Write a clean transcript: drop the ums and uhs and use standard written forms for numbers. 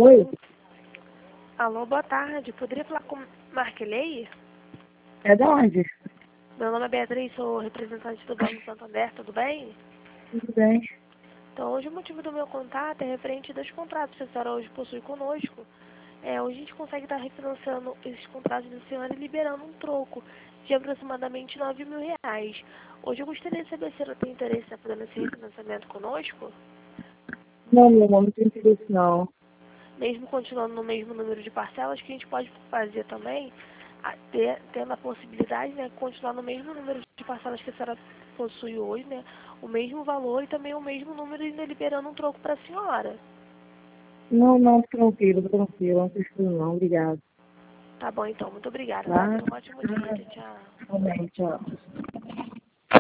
Oi, Alô, boa tarde. Poderia falar com Marquelei? é da onde? Meu nome é Beatriz, sou representante do Banco Santander, tudo bem? Tudo bem. Então, hoje o motivo do meu contato é referente dos contratos que a senhora hoje possui conosco. Hoje a gente consegue estar refinanciando esses contratos da senhora e liberando um troco de aproximadamente R$ 9.000. Hoje eu gostaria de saber se a senhora tem interesse em fazer esse refinanciamento conosco, Não, meu irmão, não tem interesse não. mesmo continuando no mesmo número de parcelas, que a gente pode fazer também, tendo a possibilidade, né, continuar no mesmo número de parcelas que a senhora possui hoje, né, o mesmo valor e também o mesmo número, ainda liberando um troco para a senhora. Não, não, tranquilo, não precisa não, obrigado. Tá bom, então, muito obrigada, tá? Tá? Tenha um ótimo dia, tchau, tchau. Também, tchau.